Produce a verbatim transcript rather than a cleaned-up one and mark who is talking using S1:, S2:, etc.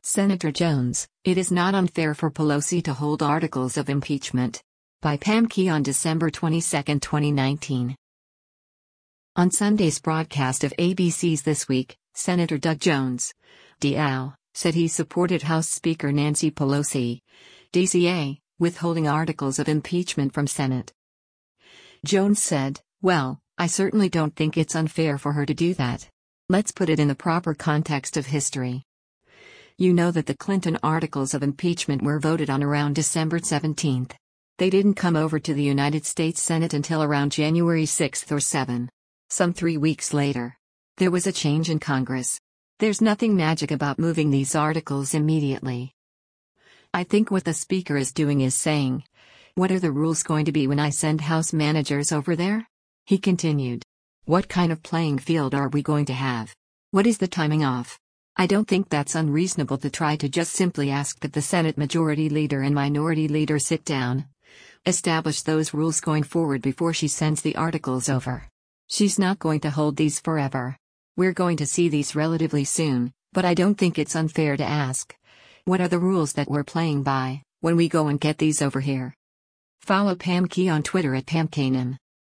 S1: Senator Jones, it is not unfair for Pelosi to hold articles of impeachment. By Pam Key on December twenty-second, twenty nineteen. On Sunday's broadcast of A B C's This Week, Senator Doug Jones, D L, said he supported House Speaker Nancy Pelosi, D C A, withholding articles of impeachment from Senate. Jones said, "Well, I certainly don't think it's unfair for her to do that. Let's put it in the proper context of history. You know that the Clinton articles of impeachment were voted on around December seventeenth. They didn't come over to the United States Senate until around January sixth or seventh. Some three weeks later. There was a change in Congress. There's nothing magic about moving these articles immediately. I think what the Speaker is doing is saying, what are the rules going to be when I send House managers over there?" He continued. "What kind of playing field are we going to have? What is the timing of? I don't think that's unreasonable to try to just simply ask that the Senate Majority Leader and Minority Leader sit down, establish those rules going forward before she sends the articles over. She's not going to hold these forever. We're going to see these relatively soon, but I don't think it's unfair to ask, what are the rules that we're playing by when we go and get these over here?" Follow Pam Key on Twitter at Pam Kanem.